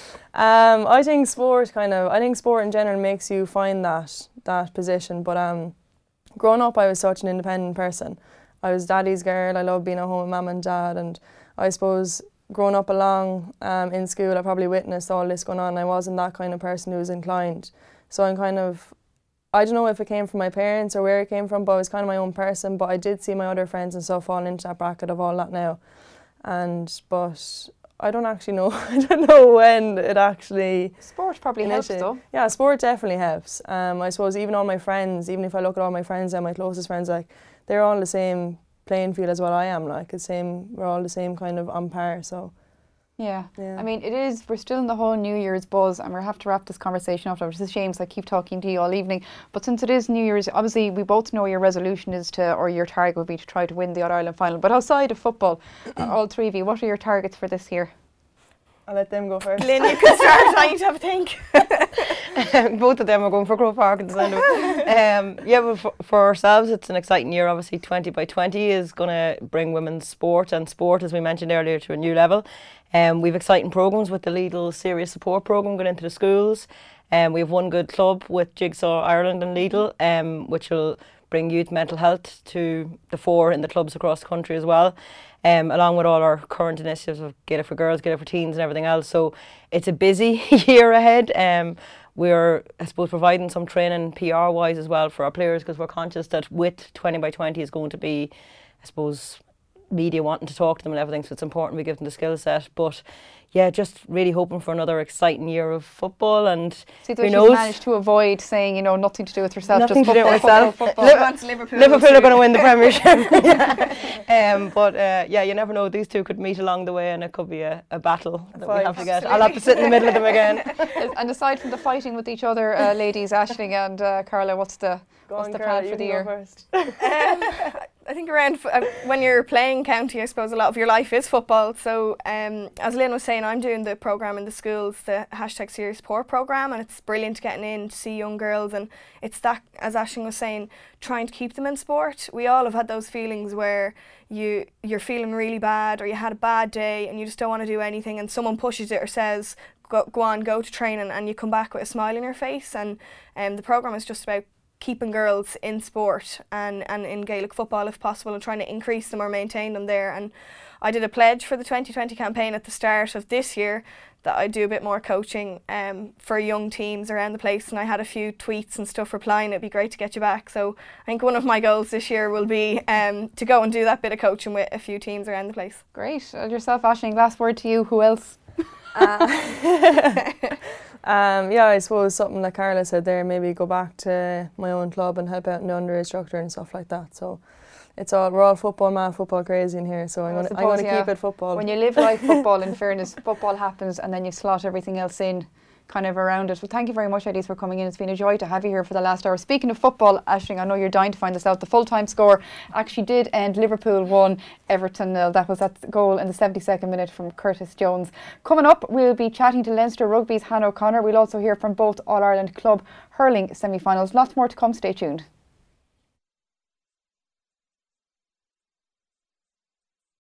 Um, I think sport kind of. I think sport in general makes you find that that position. But um, growing up, I was such an independent person. I was daddy's girl. I loved being at home with mum and dad, and I suppose growing up along um, in school, I probably witnessed all this going on. I wasn't that kind of person who was inclined. So I'm kind of, I don't know if it came from my parents or where it came from, but I was kind of my own person. But I did see my other friends and stuff fall into that bracket of all that now. And, but I don't actually know, I don't know when it actually... Sport probably helps initially- though. Yeah, sport definitely helps. Um, I suppose even all my friends, even if I look at all my friends and my closest friends, like, they're all on the same playing field as what I am, like, the same, we're all the same kind of on par, so... Yeah. Yeah. I mean, it is, we're still in the whole New Year's buzz, and we'll have to wrap this conversation up, which is a shame because I keep talking to you all evening. But since it is New Year's, obviously we both know your resolution is to, or your target would be to try to win the All-Ireland final. But outside of football, uh, all three of you, what are your targets for this year? I'll let them go first. Lynn, you can start. I need to have a think. Both of them are going for Grove Park in December. um, yeah, but for, for ourselves, it's an exciting year. Obviously, twenty by twenty is going to bring women's sport and sport, as we mentioned earlier, to a new level. Um, we have exciting programmes with the Lidl Serious Support Programme going into the schools. Um, we have one good club with Jigsaw Ireland and Lidl, um, which will bring youth mental health to the fore in the clubs across the country as well. Um, along with all our current initiatives of Get It For Girls, Get It For Teens and everything else. So it's a busy year ahead. Um, we're, I suppose, providing some training P R-wise as well for our players, because we're conscious that with twenty by twenty is going to be, I suppose, media wanting to talk to them and everything, so it's important we give them the skill set. But yeah, just really hoping for another exciting year of football, and See, who that knows? you've managed to avoid saying, you know, nothing to do with yourself, Nothing just to do football, with football, myself. football. Liv- Wants Liverpool. Liverpool too. are going to win the Premiership. um, but uh, yeah, you never know. These two could meet along the way, and it could be a, a battle that we have to get. I'll have to sit in the middle of them again. And aside from the fighting with each other, uh, ladies, Aisling and uh, Carla, what's the Go what's on, the Carla, plan you for the can go year? first. Um, I think around f- uh, when you're playing county, I suppose a lot of your life is football. So um, as Lynn was saying, I'm doing the programme in the schools, the hashtag Serious Sport programme, and it's brilliant getting in to see young girls. And it's that, as Aisling was saying, trying to keep them in sport. We all have had those feelings where you, you're feeling really bad, or you had a bad day and you just don't want to do anything, and someone pushes it or says, go, go on, go to training, and you come back with a smile on your face. And um, the programme is just about keeping girls in sport and, and in Gaelic football if possible, and trying to increase them or maintain them there. And I did a pledge for the twenty twenty campaign at the start of this year that I'd do a bit more coaching um, for young teams around the place, and I had a few tweets and stuff replying, it'd be great to get you back. So I think one of my goals this year will be um, to go and do that bit of coaching with a few teams around the place. Great. And yourself, Aisling, last word to you. Who else? Uh, um, yeah, I suppose something like Carla said there, maybe go back to my own club and help out in the underage structure and stuff like that. So it's all, we're all football mad, football crazy in here, so I'm going to yeah. keep it football. When you live life football, in fairness, football happens and then you slot everything else in kind of around it. Well, thank you very much, ladies, for coming in. It's been a joy to have you here for the last hour. Speaking of football, Aisling, I know you're dying to find this out. The full-time score actually did end Liverpool one, Everton nil. That was that goal in the seventy-second minute from Curtis Jones. Coming up, we'll be chatting to Leinster Rugby's Hannah O'Connor. We'll also hear from both All-Ireland Club hurling semi-finals. Lots more to come. Stay tuned.